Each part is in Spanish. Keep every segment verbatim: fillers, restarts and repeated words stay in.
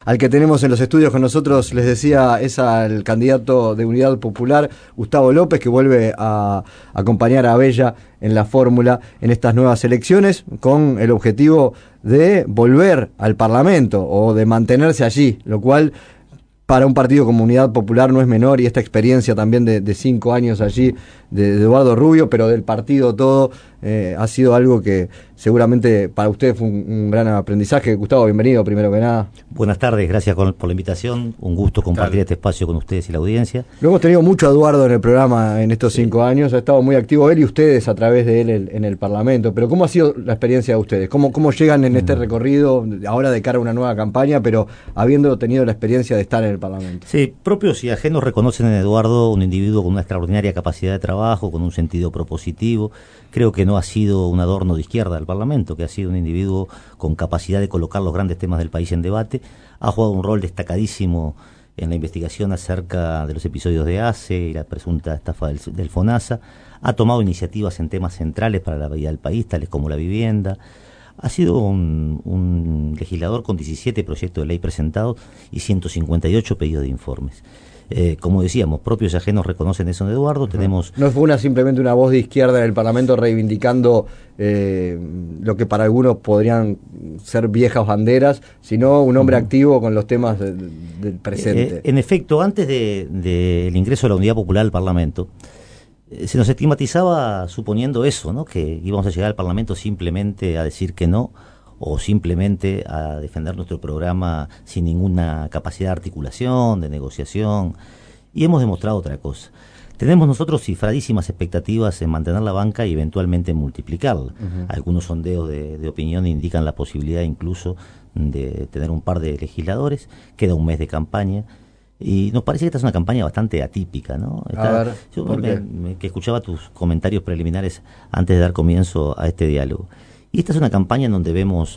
Al que tenemos en los estudios con nosotros, les decía, es al candidato de Unidad Popular, Gustavo López, que vuelve a acompañar a Abella en la fórmula en estas nuevas elecciones, con el objetivo de volver al Parlamento o de mantenerse allí, lo cual para un partido como Unidad Popular no es menor, y esta experiencia también de, de cinco años allí de, de Eduardo Rubio, pero del partido todo, eh, ha sido algo que seguramente para usted fue un, un gran aprendizaje. Gustavo, bienvenido primero que nada. Buenas tardes, gracias por, por la invitación, un gusto compartir claro. este espacio con ustedes y la audiencia. Lo hemos tenido mucho a Eduardo en el programa en estos sí. cinco años, ha estado muy activo él y ustedes a través de él el, en el Parlamento, pero ¿cómo ha sido la experiencia de ustedes? ¿Cómo, cómo llegan en este recorrido, ahora de cara a una nueva campaña, pero habiendo tenido la experiencia de estar en el Parlamento? Sí, propios y ajenos reconocen en Eduardo un individuo con una extraordinaria capacidad de trabajo, con un sentido propositivo. Creo que no ha sido un adorno de izquierda del Parlamento, que ha sido un individuo con capacidad de colocar los grandes temas del país en debate. Ha jugado un rol destacadísimo en la investigación acerca de los episodios de ACE y la presunta estafa del, del FONASA. Ha tomado iniciativas en temas centrales para la vida del país, tales como la vivienda. Ha sido un, un legislador con diecisiete proyectos de ley presentados y ciento cincuenta y ocho pedidos de informes. Eh, como decíamos, propios y ajenos reconocen eso en Eduardo. Tenemos no fue una simplemente una voz de izquierda en el Parlamento reivindicando eh, lo que para algunos podrían ser viejas banderas, sino un hombre uh-huh. activo con los temas de, de, del presente. Eh, en efecto, antes del de, de ingreso de la Unidad Popular al Parlamento, eh, se nos estigmatizaba suponiendo eso, ¿no? Que íbamos a llegar al Parlamento simplemente a decir que no, o simplemente a defender nuestro programa sin ninguna capacidad de articulación, de negociación, y hemos demostrado otra cosa. Tenemos nosotros cifradísimas expectativas en mantener la banca y eventualmente multiplicarla. Uh-huh. Algunos sondeos de, de opinión indican la posibilidad incluso de tener un par de legisladores. Queda un mes de campaña y nos parece que esta es una campaña bastante atípica, ¿no? Está, a ver, yo me, me, que escuchaba tus comentarios preliminares antes de dar comienzo a este diálogo. Y esta es una campaña en donde vemos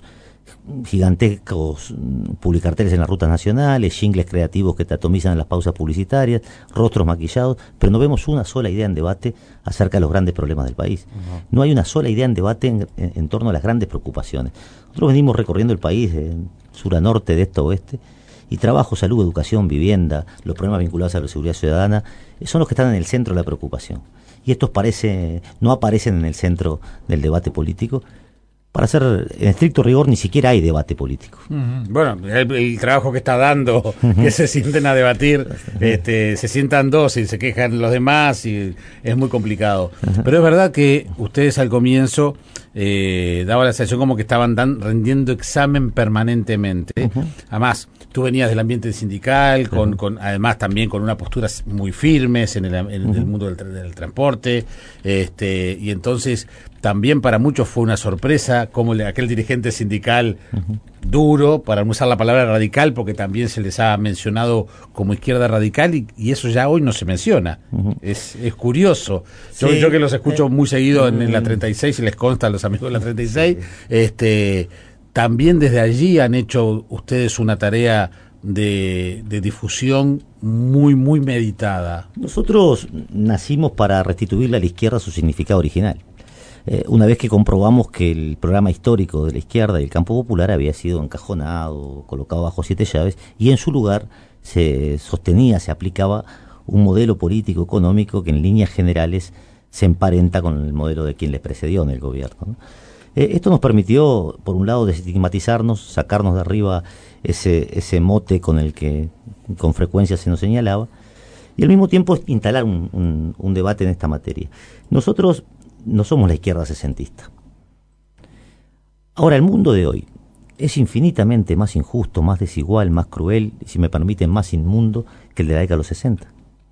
gigantescos publicarteles en las rutas nacionales, jingles creativos que te atomizan en las pausas publicitarias, rostros maquillados, pero no vemos una sola idea en debate acerca de los grandes problemas del país. Uh-huh. No hay una sola idea en debate en, en, en torno a las grandes preocupaciones. Nosotros venimos recorriendo el país de sur a norte, de este a oeste, y trabajo, salud, educación, vivienda, los problemas vinculados a la seguridad ciudadana, son los que están en el centro de la preocupación. Y estos parece, no aparecen en el centro del debate político. Para ser en estricto rigor, ni siquiera hay debate político. Uh-huh. Bueno, el, el trabajo que está dando, uh-huh. que se sienten a debatir, este, se sientan dos y se quejan los demás, y es muy complicado. Uh-huh. Pero es verdad que ustedes al comienzo eh, daba la sensación como que estaban dan, rendiendo examen permanentemente. Uh-huh. Además, tú venías del ambiente sindical, con, uh-huh. con además también con una postura muy firmes en el, en uh-huh. el mundo del, del transporte, este, y entonces también para muchos fue una sorpresa como le, aquel dirigente sindical uh-huh. duro, para no usar la palabra radical, porque también se les ha mencionado como izquierda radical y, y eso ya hoy no se menciona. Uh-huh. Es, es curioso. Yo, sí. yo que los escucho muy seguido uh-huh. en, en la treinta y seis y les consta a los amigos de la treinta y seis, sí. este, también desde allí han hecho ustedes una tarea de, de difusión muy, muy meditada. Nosotros nacimos para restituirle a la izquierda su significado original. Eh, una vez que comprobamos que el programa histórico de la izquierda y el campo popular había sido encajonado, colocado bajo siete llaves, y en su lugar se sostenía, se aplicaba un modelo político económico que en líneas generales se emparenta con el modelo de quien les precedió en el gobierno, ¿no? Eh, esto nos permitió, por un lado, desestigmatizarnos, sacarnos de arriba ese, ese mote con el que con frecuencia se nos señalaba, y al mismo tiempo instalar un, un, un debate en esta materia. Nosotros no somos la izquierda sesentista. Ahora, el mundo de hoy es infinitamente más injusto, más desigual, más cruel, y si me permiten, más inmundo que el de la década de los sesenta.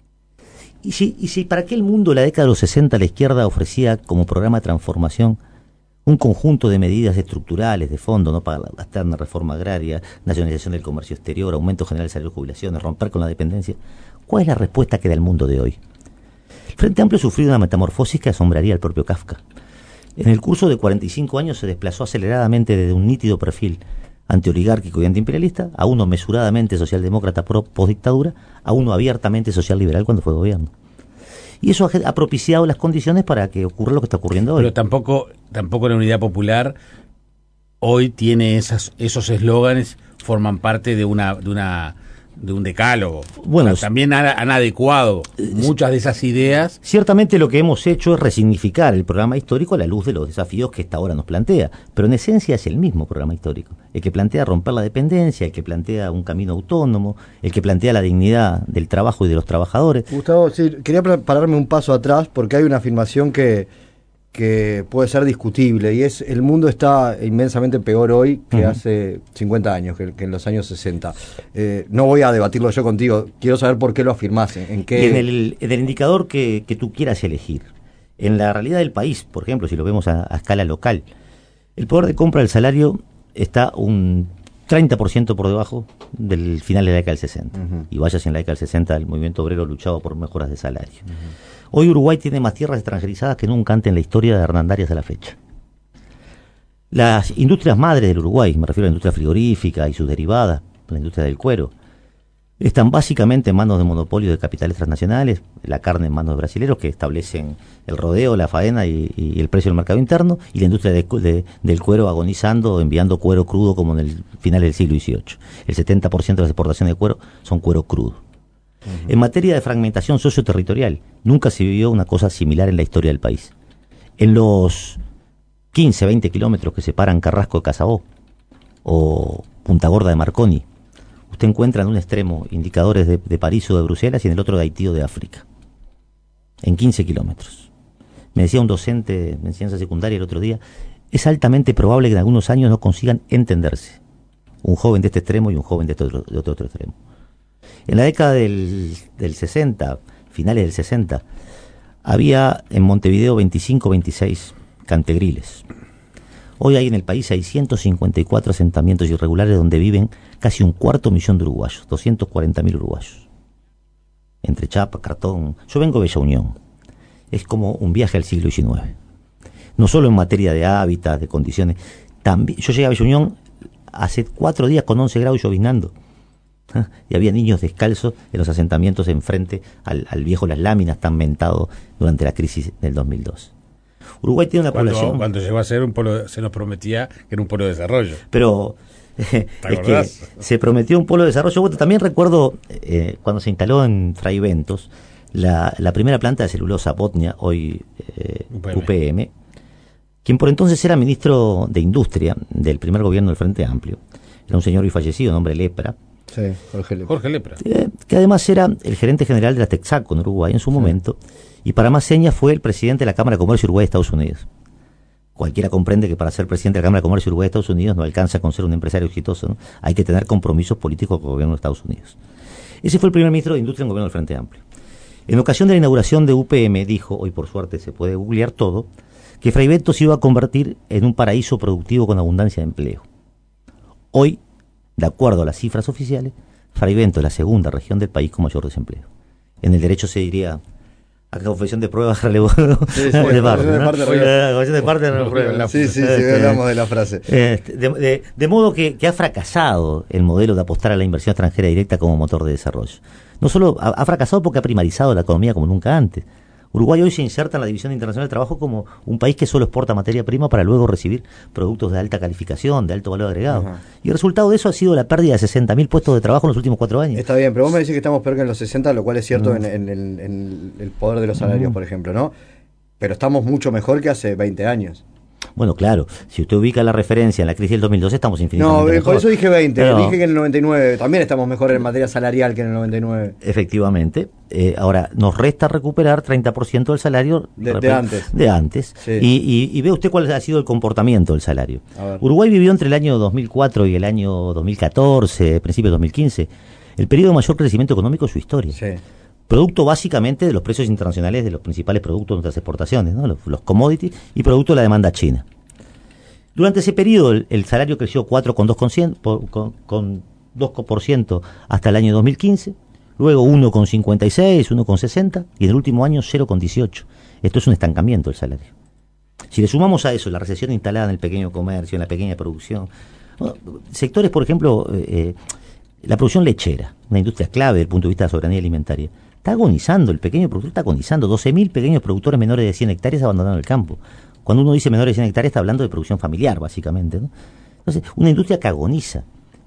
Y si, y si para aquel mundo de la década de los sesenta la izquierda ofrecía como programa de transformación un conjunto de medidas estructurales de fondo, no para gastar una reforma agraria, nacionalización del comercio exterior, aumento general del salario de jubilaciones, romper con la dependencia, ¿cuál es la respuesta que da el mundo de hoy? El Frente Amplio sufrió una metamorfosis que asombraría al propio Kafka. En el curso de cuarenta y cinco años se desplazó aceleradamente desde un nítido perfil antioligárquico y antiimperialista a uno mesuradamente socialdemócrata post-dictadura, a uno abiertamente social-liberal cuando fue gobierno. Y eso ha propiciado las condiciones para que ocurra lo que está ocurriendo hoy. Pero tampoco, tampoco la Unidad Popular hoy tiene esas, esos eslóganes forman parte de una de una de un decálogo. Bueno, o sea, también han, han adecuado muchas de esas ideas. Ciertamente lo que hemos hecho es resignificar el programa histórico a la luz de los desafíos que esta hora nos plantea, pero en esencia es el mismo programa histórico, el que plantea romper la dependencia, el que plantea un camino autónomo, el que plantea la dignidad del trabajo y de los trabajadores. Gustavo, sí, quería pararme un paso atrás porque hay una afirmación que que puede ser discutible, y es: el mundo está inmensamente peor hoy que uh-huh. hace cincuenta años, que, que en los años sesenta. Eh, no voy a debatirlo yo contigo, quiero saber por qué lo afirmás, en qué... En el, en el indicador que, que tú quieras elegir. En la realidad del país, por ejemplo, si lo vemos a, a escala local, el poder de compra del salario está un treinta por ciento por debajo del final de la década del sesenta. Uh-huh. Y vaya si en la década del sesenta el movimiento obrero luchaba por mejoras de salario. Uh-huh. Hoy Uruguay tiene más tierras extranjerizadas que nunca antes en la historia de Hernandarias a la fecha. Las industrias madres del Uruguay, me refiero a la industria frigorífica y sus derivadas, la industria del cuero, están básicamente en manos de monopolios de capitales transnacionales, la carne en manos de brasileros que establecen el rodeo, la faena y, y el precio del mercado interno, y la industria de, de, del cuero agonizando, enviando cuero crudo como en el final del siglo dieciocho. El setenta por ciento de las exportaciones de cuero son cuero crudo. Uh-huh. En materia de fragmentación socioterritorial, nunca se vivió una cosa similar en la historia del país. En los quince, veinte kilómetros que separan Carrasco de Casabó o Punta Gorda de Marconi, usted encuentra en un extremo indicadores de, de París o de Bruselas y en el otro de Haití o de África. En quince kilómetros. Me decía un docente de enseñanza secundaria el otro día, es altamente probable que en algunos años no consigan entenderse. Un joven de este extremo y un joven de, este otro, de otro, otro extremo. En la década del, del sesenta, finales del sesenta, había en Montevideo veinticinco, veintiséis cantegriles. Hoy hay en el país seiscientos cincuenta y cuatro asentamientos irregulares donde viven casi un cuarto millón de uruguayos, doscientos cuarenta mil uruguayos. Entre chapa, cartón. Yo vengo de Bella Unión. Es como un viaje al siglo diecinueve. No solo en materia de hábitat, de condiciones. También, yo llegué a Bella Unión hace cuatro días con once grados lloviznando. Y había niños descalzos en los asentamientos enfrente al, al viejo Las Láminas, tan mentado durante la crisis del dos mil dos. Uruguay tiene una cuando, población... Cuando llegó a ser un polo, se nos prometía que era un polo de desarrollo. Pero eh, es que se prometió un polo de desarrollo. Bueno, también recuerdo eh, cuando se instaló en Fray Bentos la, la primera planta de celulosa Botnia, hoy eh, U P M. U P M, quien por entonces era ministro de Industria del primer gobierno del Frente Amplio. Era un señor hoy fallecido, nombre Lepra. Sí, Jorge Lepra. Jorge Lepra. Eh, que además era el gerente general de la Texaco en Uruguay en su sí. momento, y para más señas fue el presidente de la Cámara de Comercio Uruguay de Estados Unidos. Cualquiera comprende que para ser presidente de la Cámara de Comercio Uruguay de Estados Unidos no alcanza con ser un empresario exitoso, ¿no? Hay que tener compromisos políticos con el gobierno de Estados Unidos. Ese fue el primer ministro de Industria en el gobierno del Frente Amplio. En ocasión de la inauguración de U P M dijo, hoy por suerte se puede googlear todo, que Fray Bentos se iba a convertir en un paraíso productivo con abundancia de empleo. Hoy, de acuerdo a las cifras oficiales, Fray Bentos es la segunda región del país con mayor desempleo. En el derecho se diría, a confesión de pruebas, relevo sí, sí, de parte, ¿no? Confesión de parte, relevo. Sí, sí, sí, hablamos de la frase. De, de, de modo que, que ha fracasado el modelo de apostar a la inversión extranjera directa como motor de desarrollo. No solo ha, ha fracasado porque ha primarizado la economía como nunca antes. Uruguay hoy se inserta en la División Internacional del Trabajo como un país que solo exporta materia prima para luego recibir productos de alta calificación, de alto valor agregado. Ajá. Y el resultado de eso ha sido la pérdida de sesenta mil puestos de trabajo en los últimos cuatro años. Está bien, pero vos me decís que estamos peor que en los sesenta, lo cual es cierto mm. en, en, en, en el poder de los salarios, mm. por ejemplo, ¿no? Pero estamos mucho mejor que hace veinte años. Bueno, claro, si usted ubica la referencia en la crisis del dos mil doce, estamos infinitamente No, mejor. Por eso dije veinte, pero dije que en el noventa y nueve también estamos mejor en materia salarial que en el noventa y nueve. Efectivamente. Eh, ahora, nos resta recuperar treinta por ciento del salario de, de antes. De antes. Sí. Y, y, y ve usted cuál ha sido el comportamiento del salario. Uruguay vivió entre el año dos mil cuatro y el año dos mil catorce, principios de dos mil quince, el periodo de mayor crecimiento económico de su historia. Sí. Producto básicamente de los precios internacionales de los principales productos de nuestras exportaciones, ¿no? los, los commodities, y producto de la demanda china. Durante ese periodo el, el salario creció cuatro coma dos por ciento hasta el año dos mil quince, luego uno coma cincuenta y seis, uno coma sesenta y en el último año cero coma dieciocho. Esto es un estancamiento del salario. Si le sumamos a eso la recesión instalada en el pequeño comercio, en la pequeña producción, bueno, sectores, por ejemplo, eh, la producción lechera, una industria clave desde el punto de vista de la soberanía alimentaria, está agonizando, el pequeño productor está agonizando, doce mil pequeños productores menores de cien hectáreas abandonaron el campo. Cuando uno dice menores de cien hectáreas está hablando de producción familiar, básicamente, ¿no? Entonces, una industria que agoniza.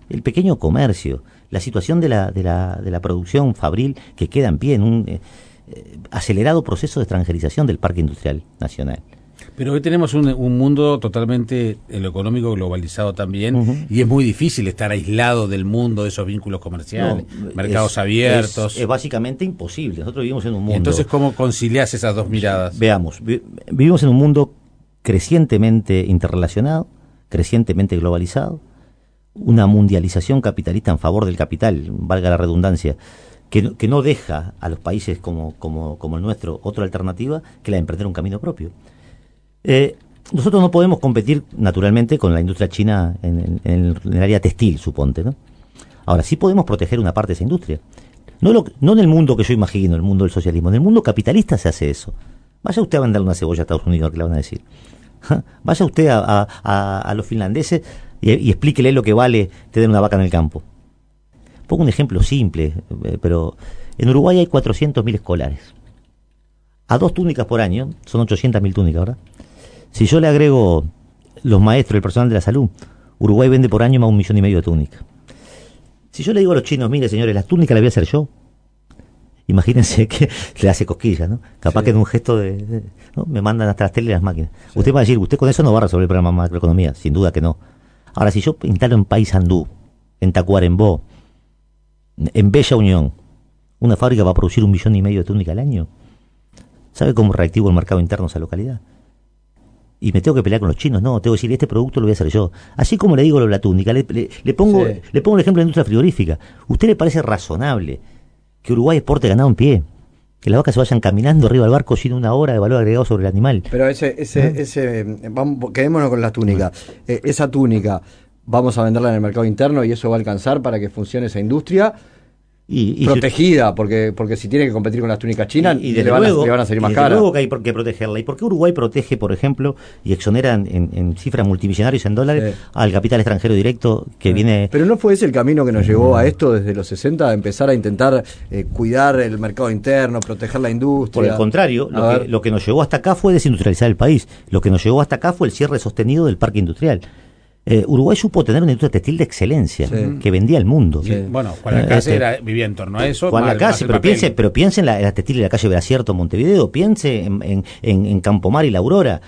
el pequeño comercio, la situación de la, de la, de la producción fabril que queda en pie en un eh, eh, acelerado proceso de extranjerización del parque industrial nacional. Pero hoy tenemos un, un mundo totalmente, en lo económico, globalizado también, uh-huh. y es muy difícil estar aislado del mundo, de esos vínculos comerciales, no, mercados es, abiertos. Es, es básicamente imposible. Nosotros vivimos en un mundo... Entonces, ¿cómo conciliás esas dos miradas? Veamos, vi, vivimos en un mundo crecientemente interrelacionado, crecientemente globalizado, una mundialización capitalista en favor del capital, valga la redundancia, que no, que no deja a los países como, como, como el nuestro otra alternativa que la de emprender un camino propio. Eh, nosotros no podemos competir naturalmente con la industria china en, en, en, el, en el área textil, suponte, ¿no? Ahora, sí podemos proteger una parte de esa industria. No, lo, no en el mundo que yo imagino, el mundo del socialismo, en el mundo capitalista se hace eso. Vaya usted a vender una cebolla a Estados Unidos, ¿qué le van a decir? Vaya usted a, a, a, a los finlandeses y, y explíquele lo que vale tener una vaca en el campo. Pongo un ejemplo simple, eh, pero en Uruguay hay cuatrocientos mil escolares. A dos túnicas por año, son ochocientas mil túnicas, ¿verdad? Si yo le agrego los maestros y el personal de la salud, Uruguay vende por año más un millón y medio de túnicas. Si yo le digo a los chinos, mire señores, las túnicas las voy a hacer yo, imagínense que le hace cosquillas, ¿no? Capaz sí. que en un gesto de, de ¿no? me mandan hasta las teles y las máquinas. Sí. Usted va a decir, usted con eso no va a resolver el problema de macroeconomía, sin duda que no. Ahora, si yo instalo en Paysandú, en Tacuarembó, en Bella Unión, una fábrica va a producir un millón y medio de túnicas al año, ¿sabe cómo reactivo el mercado interno de esa localidad? Y me tengo que pelear con los chinos, no, tengo que decir, este producto lo voy a hacer yo. Así como le digo lo de la túnica, le, le, le pongo sí. le pongo el ejemplo de la industria frigorífica. ¿Usted le parece razonable que Uruguay exporte ganado en pie? Que las vacas se vayan caminando arriba del barco sin una hora de valor agregado sobre el animal. Pero ese, ese, ¿Eh? ese vamos, quedémonos con la túnica. Eh, esa túnica, ¿vamos a venderla en el mercado interno y eso va a alcanzar para que funcione esa industria? Y, y protegida, si, porque porque si tiene que competir con las túnicas chinas, y, y le, van luego, a, le van a salir más caras. Y luego que hay que protegerla. ¿Y por qué Uruguay protege, por ejemplo, y exonera en, en, en cifras multimillonarias en dólares sí. al capital extranjero directo que sí. viene... Pero ¿no fue ese el camino que nos mm. llevó a esto desde los sesenta, a empezar a intentar eh, cuidar el mercado interno, proteger la industria? Por el contrario, lo que, lo que nos llevó hasta acá fue desindustrializar el país. Lo que nos llevó hasta acá fue el cierre sostenido del parque industrial. Eh, Uruguay supo tener una industria textil de excelencia sí. que vendía al mundo. Sí. Bueno, Juan Lacase eh, vivía en torno a eso. Juan Lacase, pero piense, pero piense en la, en la textil de la calle Bracierto, Montevideo, piense en, en, en, en Campomar y La Aurora,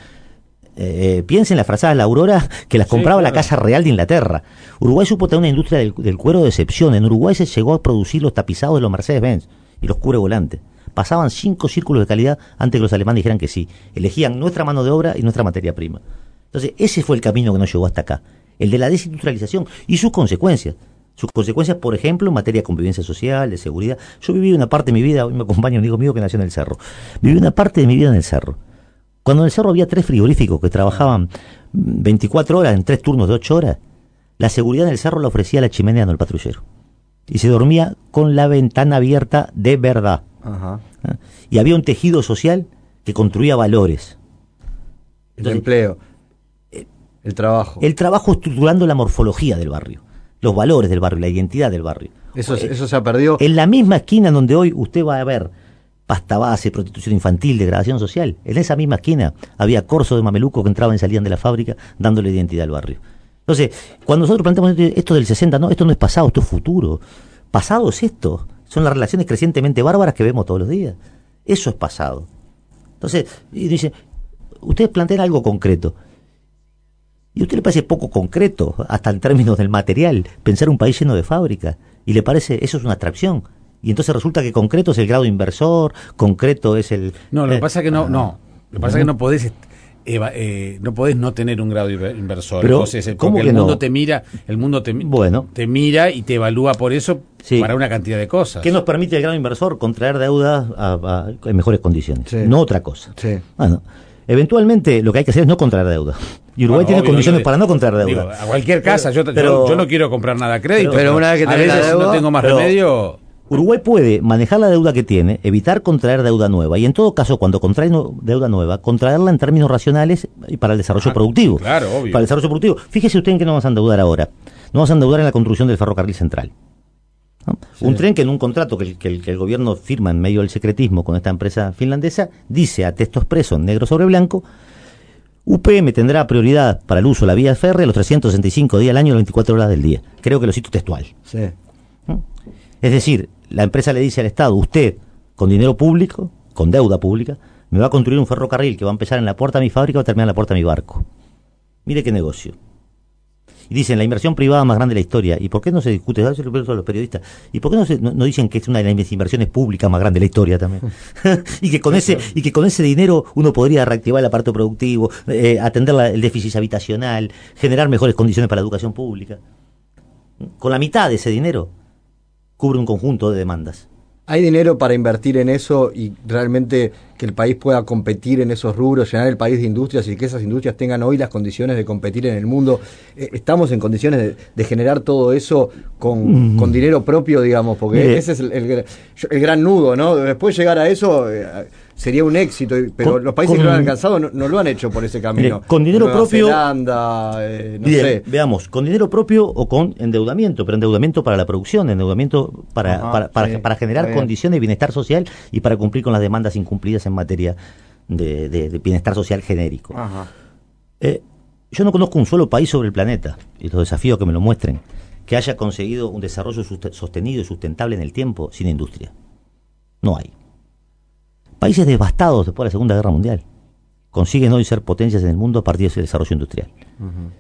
eh, piense en las frazadas La Aurora que las compraba sí, claro. la Casa Real de Inglaterra. Uruguay supo tener una industria del, del cuero de excepción. En Uruguay se llegó a producir los tapizados de los Mercedes-Benz y los cubrevolantes. Pasaban cinco círculos de calidad antes que los alemanes dijeran que sí. Elegían nuestra mano de obra y nuestra materia prima. Entonces, ese fue el camino que nos llevó hasta acá, el de la desindustrialización y sus consecuencias. Sus consecuencias, por ejemplo, en materia de convivencia social, de seguridad. Yo viví una parte de mi vida, hoy me acompaña un amigo mío que nació en el Cerro. Viví una parte de mi vida en el Cerro. Cuando en el Cerro había tres frigoríficos que trabajaban veinticuatro horas en tres turnos de ocho horas, la seguridad en el Cerro la ofrecía la chimenea, no el patrullero. Y se dormía con la ventana abierta de verdad. Ajá. Y había un tejido social que construía valores. Entonces, el empleo. El trabajo. El trabajo estructurando la morfología del barrio, los valores del barrio, la identidad del barrio. Eso, eh, eso se ha perdido. En la misma esquina donde hoy usted va a ver pasta base, prostitución infantil, degradación social, en esa misma esquina había corso de mamelucos que entraban y salían de la fábrica dándole identidad al barrio. Entonces, cuando nosotros planteamos esto del sesenta, no, esto no es pasado, esto es futuro. Pasado es esto. Son las relaciones crecientemente bárbaras que vemos todos los días. Eso es pasado. Entonces, y dice, ustedes plantean algo concreto. ¿Y a usted le parece poco concreto, hasta en términos del material, pensar un país lleno de fábricas? ¿Y le parece eso es una abstracción? Y entonces resulta que concreto es el grado inversor, concreto es el... No, lo que eh, pasa es que no, no. Lo que pasa es que no podés... Eva, eh, no podés no tener un grado inversor. Pero, entonces, el, ¿cómo porque que el mundo no? te mira, el mundo te, bueno. te mira y te evalúa por eso sí. para una cantidad de cosas. ¿Qué nos permite el grado inversor? Contraer deuda a, a, en mejores condiciones, sí. no otra cosa. Sí. Bueno, eventualmente lo que hay que hacer es no contraer deuda. Y Uruguay bueno, tiene obvio, condiciones digo, para no contraer deuda. Digo, a cualquier casa, pero, yo, pero, yo, yo no quiero comprar nada a crédito. Pero, pero una vez que tenés la deuda, no tengo más pero, remedio. Uruguay puede manejar la deuda que tiene, evitar contraer deuda nueva y en todo caso cuando contrae no, deuda nueva, contraerla en términos racionales y para el desarrollo ah, productivo. Claro, obvio. Para el desarrollo productivo. Fíjese usted en qué nos vamos a endeudar ahora. Nos vamos a endeudar en la construcción del ferrocarril central. ¿No? Sí. Un tren que en un contrato que el, que, el, que el gobierno firma en medio del secretismo con esta empresa finlandesa, dice a texto expreso en negro sobre blanco, U P M tendrá prioridad para el uso de la vía férrea los trescientos sesenta y cinco días al año, las veinticuatro horas del día. Creo que lo cito textual. Sí. ¿Mm? Es decir, la empresa le dice al Estado, usted, con dinero público, con deuda pública, me va a construir un ferrocarril que va a empezar en la puerta de mi fábrica y va a terminar en la puerta de mi barco. Mire qué negocio. Y dicen, la inversión privada más grande de la historia. ¿Y por qué no se discute? Eso lo pregunto a los periodistas. ¿Y por qué no, se, no, no dicen que es una de las inversiones públicas más grandes de la historia también? y que con ese y que con ese dinero uno podría reactivar el aparato productivo, eh, atender la, el déficit habitacional, generar mejores condiciones para la educación pública. Con la mitad de ese dinero cubre un conjunto de demandas. ¿Hay dinero para invertir en eso y realmente que el país pueda competir en esos rubros, llenar el país de industrias y que esas industrias tengan hoy las condiciones de competir en el mundo? Eh, ¿Estamos en condiciones de, de generar todo eso con, mm. con dinero propio, digamos? Porque Mire. ese es el, el, el gran nudo, ¿no? Después llegar a eso eh, sería un éxito, pero con, los países con, que lo han alcanzado no, no lo han hecho por ese camino. Mire, con dinero Nueva propio... Zelanda, eh, no Bien, sé. Veamos, con dinero propio o con endeudamiento, pero endeudamiento para la producción, endeudamiento para, Ajá, para, para, sí, para generar condiciones de bienestar social y para cumplir con las demandas incumplidas en materia de, de, de bienestar social genérico. Ajá. Eh, yo no conozco un solo país sobre el planeta, y los desafíos que me lo muestren, que haya conseguido un desarrollo sostenido y sustentable en el tiempo sin industria. No hay. Países devastados después de la Segunda Guerra Mundial consiguen hoy ser potencias en el mundo a partir de ese desarrollo industrial. Uh-huh.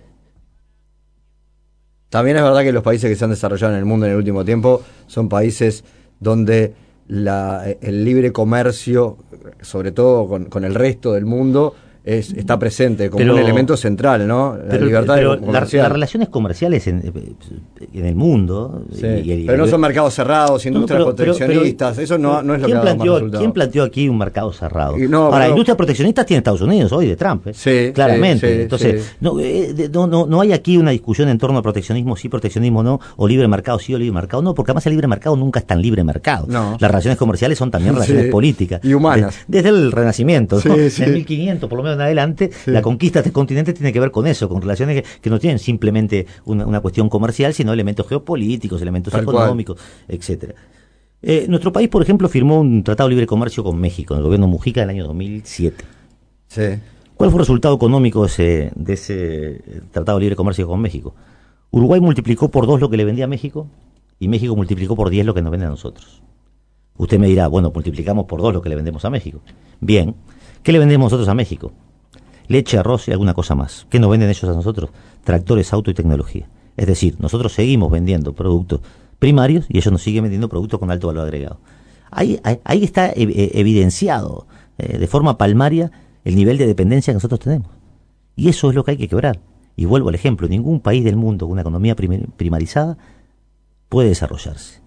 También es verdad que los países que se han desarrollado en el mundo en el último tiempo son países donde la, el libre comercio, sobre todo con, con el resto del mundo, es, está presente como pero, un elemento central, ¿no? La pero, libertad pero de la, las relaciones comerciales en, en el mundo... Sí, y, y, pero no y, son mercados cerrados, industrias no, pero, proteccionistas, pero, eso no, no es lo que ¿quién ha dado planteó, más resultado? ¿Quién planteó aquí un mercado cerrado? Y no, Ahora, pero, industrias proteccionistas tiene Estados Unidos hoy, de Trump, ¿eh? Sí, claramente. Sí, sí, Entonces, sí. No, eh, no, no, no hay aquí una discusión en torno a proteccionismo sí, proteccionismo no, o libre mercado sí o libre mercado no, porque además el libre mercado nunca es tan libre mercado. No. Las relaciones comerciales son también relaciones sí. políticas. Y humanas. De, desde el Renacimiento, ¿no? Sí, sí. En mil quinientos, por lo menos en adelante, sí. la conquista de este continente tiene que ver con eso, con relaciones que, que no tienen simplemente una, una cuestión comercial, sino elementos geopolíticos, elementos Tal económicos, cual. etcétera. Eh, nuestro país, por ejemplo, firmó un tratado de libre comercio con México, en el gobierno Mujica del año dos mil siete. Sí. ¿Cuál fue el resultado económico de ese, de ese tratado de libre comercio con México? Uruguay multiplicó por dos lo que le vendía a México y México multiplicó por diez lo que nos vende a nosotros. Usted me dirá, bueno, multiplicamos por dos lo que le vendemos a México. Bien, ¿qué le vendemos nosotros a México? Leche, arroz y alguna cosa más. ¿Qué nos venden ellos a nosotros? Tractores, auto y tecnología. Es decir, nosotros seguimos vendiendo productos primarios y ellos nos siguen vendiendo productos con alto valor agregado. Ahí, ahí, ahí está evidenciado eh, de forma palmaria el nivel de dependencia que nosotros tenemos. Y eso es lo que hay que quebrar. Y vuelvo al ejemplo, ningún país del mundo con una economía prim- primarizada puede desarrollarse.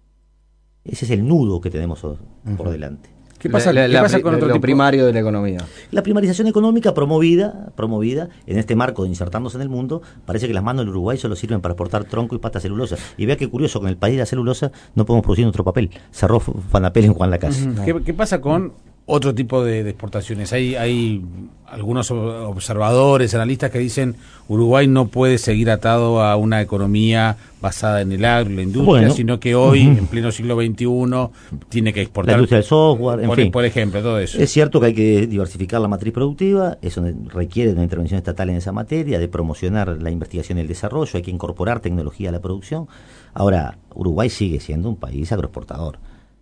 Ese es el nudo que tenemos por uh-huh. delante. ¿Qué pasa, la, la, ¿qué pasa con la, otro lo tipo? primario de la economía? La primarización económica promovida, promovida en este marco de insertarnos en el mundo, parece que las manos del Uruguay solo sirven para exportar tronco y pasta celulosa. Y vea qué curioso, que en el país de la celulosa no podemos producir nuestro papel. Cerró Fanapel en Juan Lacase. Uh-huh. ¿Qué, ¿Qué pasa con otro tipo de, de exportaciones? Hay, hay algunos observadores, analistas que dicen Uruguay no puede seguir atado a una economía basada en el agro y la industria, bueno, sino que hoy, uh-huh. en pleno siglo veintiuno, tiene que exportar. La industria del software, en por, fin. Por ejemplo, todo eso. Es cierto que hay que diversificar la matriz productiva, eso requiere de una intervención estatal en esa materia, de promocionar la investigación y el desarrollo, hay que incorporar tecnología a la producción. Ahora, Uruguay sigue siendo un país agroexportador.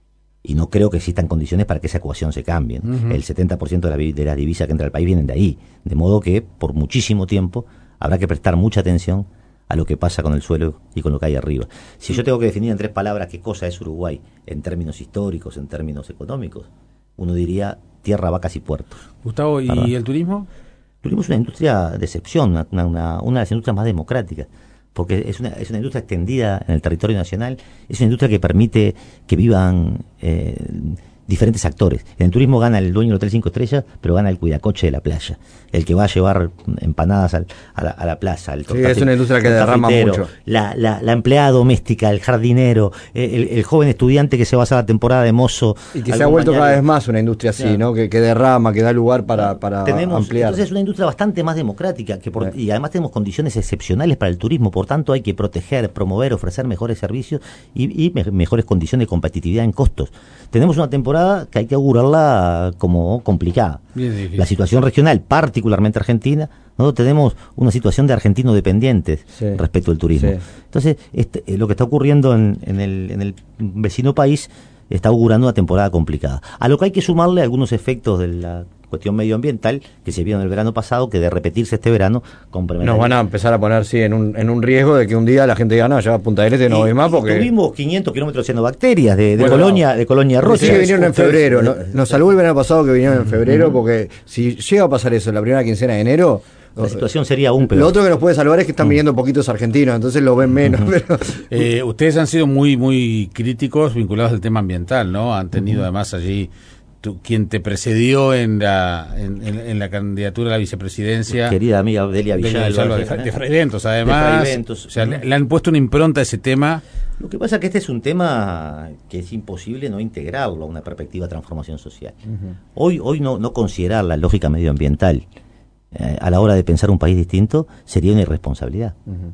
Y no creo que existan condiciones para que esa ecuación se cambie. Uh-huh. El setenta por ciento de la, de la divisa que entra al país vienen de ahí. De modo que, por muchísimo tiempo, habrá que prestar mucha atención a lo que pasa con el suelo y con lo que hay arriba. Si yo tengo que definir en tres palabras qué cosa es Uruguay, en términos históricos, en términos económicos, uno diría tierra, vacas y puertos. Gustavo, ¿y ¿verdad? El turismo? El turismo es una industria de excepción, una, una, una de las industrias más democráticas, porque es una, es una industria extendida en el territorio nacional, es una industria que permite que vivan eh, diferentes actores. En el turismo gana el dueño del hotel cinco estrellas, pero gana el cuidacoche de la playa, el que va a llevar empanadas al, a, la, a la plaza. El sí, es una industria que derrama mucho. La, la, la empleada doméstica, el jardinero, el, el joven estudiante que se va a hacer la temporada de mozo. Y que se ha vuelto cada vez más una industria así, claro. ¿no? Que, que derrama, que da lugar para, para tenemos, ampliar. Entonces es una industria bastante más democrática que por, sí. y además tenemos condiciones excepcionales para el turismo, por tanto hay que proteger, promover, ofrecer mejores servicios y, y me, mejores condiciones de competitividad en costos. Tenemos una temporada temporada que hay que augurarla como complicada. La situación regional, particularmente argentina, nosotros tenemos una situación de argentinos dependientes sí. respecto al turismo. Sí. Entonces, este, lo que está ocurriendo en, en, el, en el vecino país está augurando una temporada complicada. A lo que hay que sumarle algunos efectos de la cuestión medioambiental que se vio en el verano pasado, que de repetirse este verano nos van a empezar a poner sí, en, un, en un riesgo de que un día la gente diga no, ya Punta del Este no voy más porque tuvimos quinientos kilómetros de cianobacterias de, de bueno, Colonia de Colonia Rocha. Sí, que vinieron en febrero, ¿no? Nos salvó el verano pasado que vinieron en febrero, porque si llega a pasar eso en la primera quincena de enero, la situación sería aún peor. Lo otro que nos puede salvar es que están viniendo poquitos argentinos, entonces lo ven menos. Uh-huh. Pero... Eh, ustedes han sido muy muy críticos vinculados al tema ambiental, ¿no? Han tenido uh-huh. además allí tu, quien te precedió en la en, en, en la candidatura a la vicepresidencia. Querida amiga Delia Villalba. De, de, de Fray Ventos, además. De Fray Ventos. O sea, uh-huh. le, le han puesto una impronta a ese tema. Lo que pasa es que este es un tema que es imposible no integrarlo a una perspectiva de transformación social. Uh-huh. Hoy hoy no, no considerar la lógica medioambiental Eh, a la hora de pensar un país distinto sería una irresponsabilidad. Uh-huh.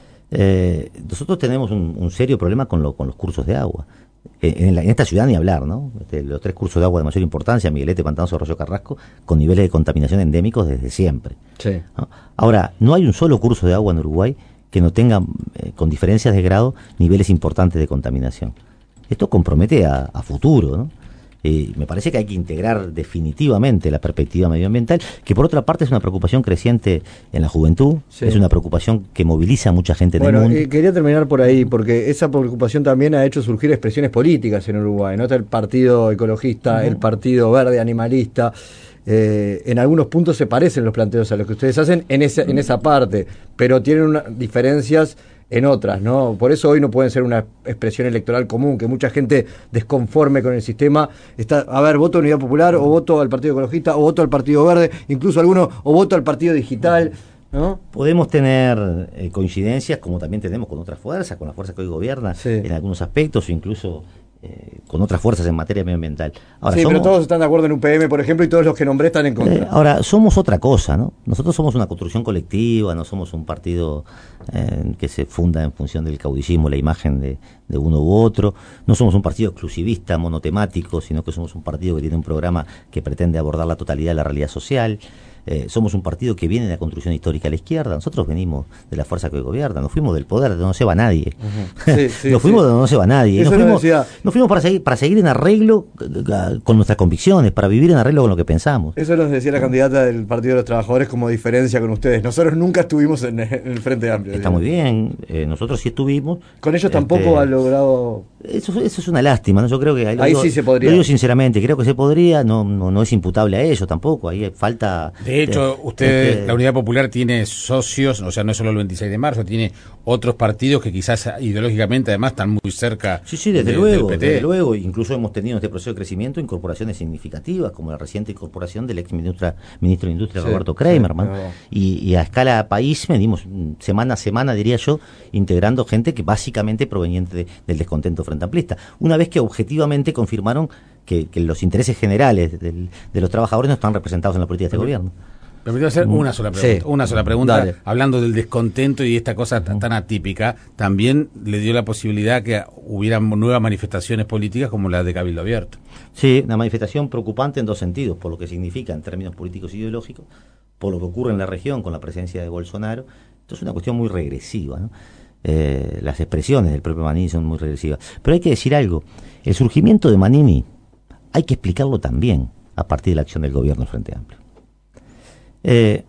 Eh, nosotros tenemos un, un serio problema con, lo, con los cursos de agua. Eh, en, la, en esta ciudad ni hablar, ¿no? Este, los tres cursos de agua de mayor importancia, Miguelete, Pantanoso, Arroyo Carrasco, con niveles de contaminación endémicos desde siempre. Sí. ¿No? Ahora, no hay un solo curso de agua en Uruguay que no tenga, eh, con diferencias de grado, niveles importantes de contaminación. Esto compromete a, a futuro, ¿no? Eh, me parece que hay que integrar definitivamente la perspectiva medioambiental, que por otra parte es una preocupación creciente en la juventud, sí. es una preocupación que moviliza a mucha gente en bueno, el mundo. Eh, quería terminar por ahí, porque esa preocupación también ha hecho surgir expresiones políticas en Uruguay, ¿no? Está el Partido Ecologista, uh-huh. el Partido Verde Animalista. Eh, en algunos puntos se parecen los planteos a los que ustedes hacen en esa, en esa parte, pero tienen una, diferencias en otras, ¿no? Por eso hoy no pueden ser una expresión electoral común, que mucha gente desconforme con el sistema está, a ver, voto a Unidad Popular, o voto al Partido Ecologista, o voto al Partido Verde, incluso algunos, o voto al Partido Digital, ¿no? Podemos tener eh, coincidencias, como también tenemos con otras fuerzas, con la fuerza que hoy gobierna, sí. en algunos aspectos, o incluso eh, con otras fuerzas en materia medioambiental. Ahora, sí, somos, pero todos están de acuerdo en U P M, por ejemplo, y todos los que nombré están en contra. Eh, ahora, somos otra cosa, ¿no? Nosotros somos una construcción colectiva, no somos un partido eh, que se funda en función del caudillismo, la imagen de, de uno u otro. No somos un partido exclusivista, monotemático, sino que somos un partido que tiene un programa que pretende abordar la totalidad de la realidad social. Eh, somos un partido que viene de la construcción histórica a la izquierda. Nosotros venimos de la fuerza que gobierna, nos fuimos del poder de donde no se va nadie. Uh-huh. Sí, sí, nos fuimos sí. de donde no se va nadie. Nos fuimos, nos fuimos para seguir, para seguir en arreglo con nuestras convicciones, para vivir en arreglo con lo que pensamos. Eso nos decía la candidata del Partido de los Trabajadores como diferencia con ustedes. Nosotros nunca estuvimos en, en el Frente Amplio. Está muy bien, eh, nosotros sí estuvimos. Con ellos tampoco este, han logrado... Eso, eso es una lástima, ¿no? Yo creo que... Ahí, ahí digo, sí se podría. Lo digo sinceramente, creo que se podría, no, no, no es imputable a ellos tampoco, ahí falta... De hecho, usted, este, la Unidad Popular tiene socios, o sea, no es solo el veintiséis de marzo, tiene otros partidos que quizás ideológicamente además están muy cerca. Sí, sí, desde de, luego, del P T. Desde luego, incluso hemos tenido en este proceso de crecimiento incorporaciones significativas, como la reciente incorporación del ex ministro, ministro de Industria, sí, Roberto Kramerman, sí, y, y a escala país venimos semana a semana, diría yo, integrando gente que básicamente proveniente de, del descontento frente amplista. Una vez que objetivamente confirmaron que, que los intereses generales del, de los trabajadores no están representados en la política de este sí. gobierno. Permítame hacer una sola pregunta, sí. una sola pregunta, Dale. hablando del descontento y esta cosa tan, tan atípica, también le dio la posibilidad que hubiera nuevas manifestaciones políticas como la de Cabildo Abierto. Sí, una manifestación preocupante en dos sentidos, por lo que significa en términos políticos y ideológicos, por lo que ocurre en la región con la presencia de Bolsonaro. Esto es una cuestión muy regresiva, ¿no? Eh, las expresiones del propio Manini son muy regresivas. Pero hay que decir algo, el surgimiento de Manini hay que explicarlo también a partir de la acción del gobierno del Frente Amplio. Eh,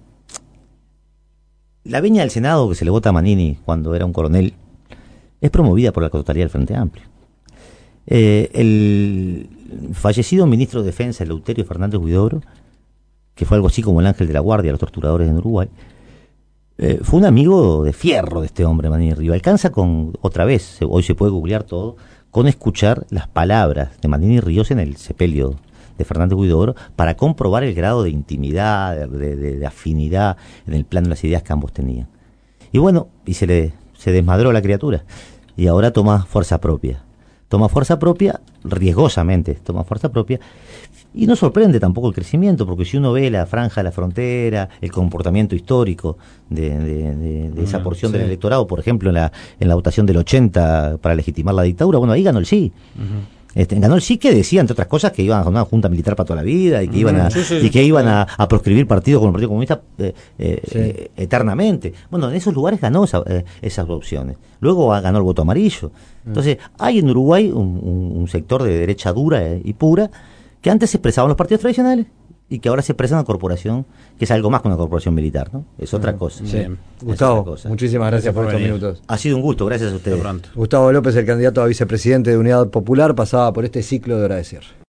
la veña del Senado que se le vota a Manini cuando era un coronel es promovida por la totalidad del Frente Amplio. Eh, el fallecido ministro de Defensa, Eleuterio Fernández Huidobro, que fue algo así como el ángel de la guardia de los torturadores en Uruguay, eh, fue un amigo de fierro de este hombre, Manini Ríos. Alcanza con, otra vez, hoy se puede googlear todo, con escuchar las palabras de Manini Ríos en el sepelio de Fernández Huidobro para comprobar el grado de intimidad, de, de, de afinidad en el plano de las ideas que ambos tenían. Y bueno, y se le se desmadró la criatura y ahora toma fuerza propia. Toma fuerza propia, riesgosamente toma fuerza propia, y no sorprende tampoco el crecimiento, porque si uno ve la franja de la frontera, el comportamiento histórico de, de, de, de esa porción sí. del electorado, por ejemplo, en la, en la votación del ochenta para legitimar la dictadura, bueno, ahí ganó el sí. Uh-huh. Este, ganó el sí, que decía, entre otras cosas, que iban a una junta militar para toda la vida y que iban a, sí, sí, y que sí, iban sí. a, a proscribir partidos con el Partido Comunista eh, eh, Sí. eh, eternamente. Bueno, en esos lugares ganó esa, eh, esas opciones. Luego ah, ganó el voto amarillo. Entonces, hay en Uruguay un, un, un sector de derecha dura eh, y pura que antes se expresaban los partidos tradicionales y que ahora se expresa una corporación que es algo más que una corporación militar, ¿no? Es otra cosa. Sí. Bien. Es Gustavo, otra cosa. muchísimas gracias, Gracias por por estos venir. minutos. Ha sido un gusto, gracias a Hasta ustedes. pronto. Gustavo López, el candidato a vicepresidente de Unidad Popular, pasaba por este ciclo de Hora de Cierre.